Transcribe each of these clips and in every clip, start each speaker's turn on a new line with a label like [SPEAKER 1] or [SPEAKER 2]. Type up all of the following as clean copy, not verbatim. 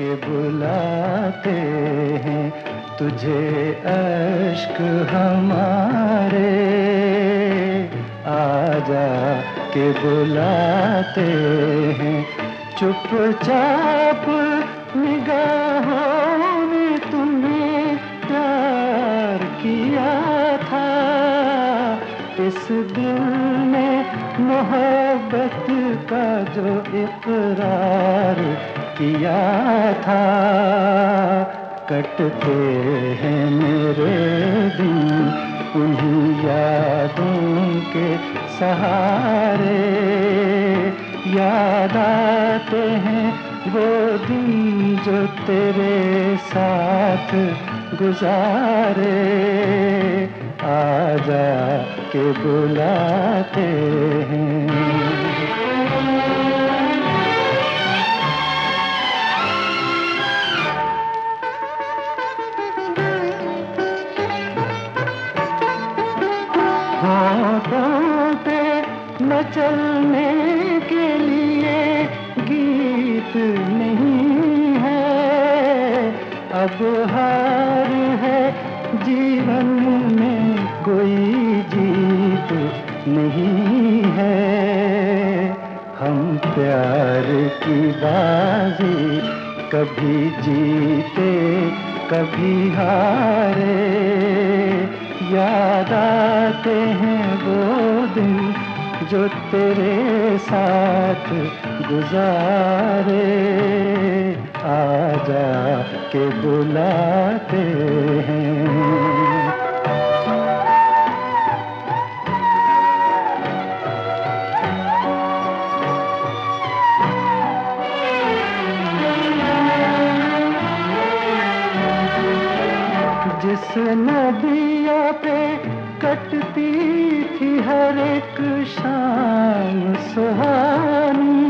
[SPEAKER 1] के बुलाते हैं तुझे अश्क हमारे, आजा के बुलाते हैं। चुपचाप निगाहों ने तुम्हें प्यार किया था, इस दिल ने मोहब्बत का जो इकरार किया था। कटते हैं मेरे दिन उन्हीं यादों के सहारे, याद आते हैं वो दिन जो तेरे साथ गुजारे, आजा के बुलाते हैं। होठों पे न चलने के लिए गीत नहीं है, अब हार है जीवन में कोई जीत नहीं है। हम प्यार की बाजी कभी जीते कभी हारे, याद आते हैं वो दिन जो तेरे साथ गुजारे, आजा के बुलाते हैं। जिस नदिया पे कटती थी हर एक शाम सुहानी,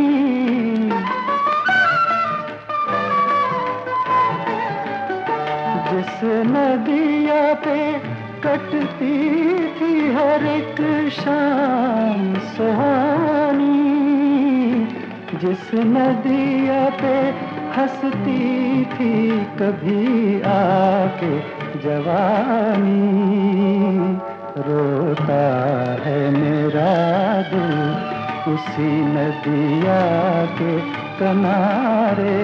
[SPEAKER 1] जिस नदिया पे कटती थी हर एक शाम सुहानी, जिस नदिया पे हंसती थी कभी आके जवानी, रोता है मेरा दिल उसी नदिया के किनारे,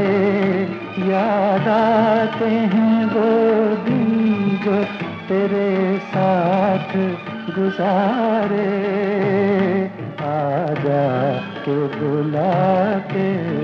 [SPEAKER 1] याद आते हैं वो दिन जो तेरे साथ गुजारे, आजा के बुलाते